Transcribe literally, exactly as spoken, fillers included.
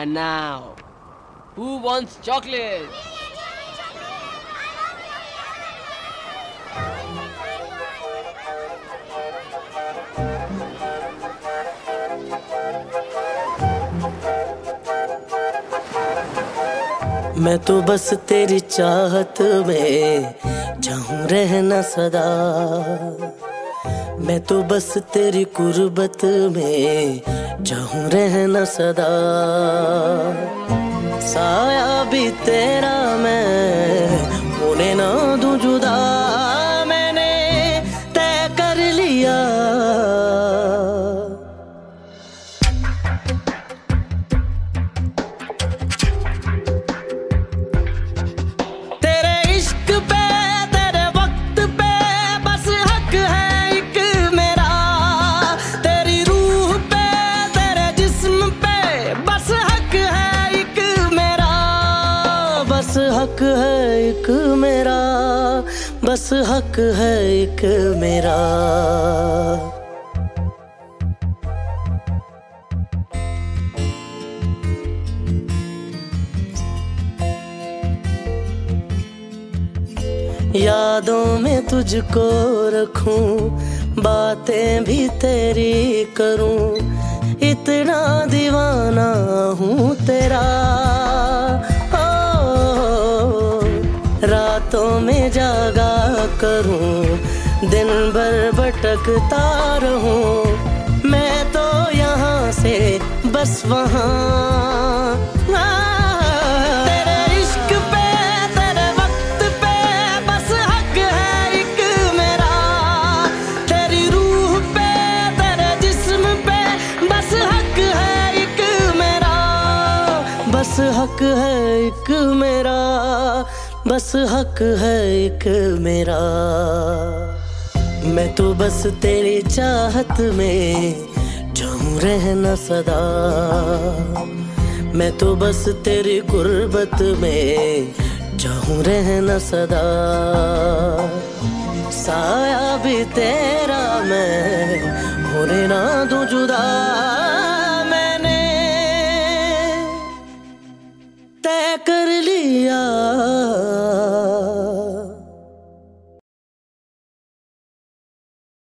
And now, who wants chocolate? मैं तो बस तेरी चाहत में चाहूं रहना सदा। मैं तो बस तेरी कुर्बत में चाहूं रहना सदा। साया भी तेरा मैं होने ना दूं जुदा। मैंने तय कर लिया हक है एक मेरा, बस हक है एक मेरा। यादों में तुझको रखूं, बातें भी तेरी करूं, इतना दीवाना हूँ तेरा। रातों में जागा करूं, दिन भर भटकता रहूं, मैं तो यहाँ से बस वहाँ। तेरे इश्क पे तेरे वक्त पे बस हक है एक मेरा। तेरी रूह पे तेरे जिस्म पे बस हक है एक मेरा। बस हक है एक मेरा, बस हक है एक मेरा। मैं तो बस तेरी चाहत में चाहूं रहना सदा। मैं तो बस तेरी कुर्बत में चाहूं रहना सदा। साया भी तेरा मैं होने ना दूं जुदा।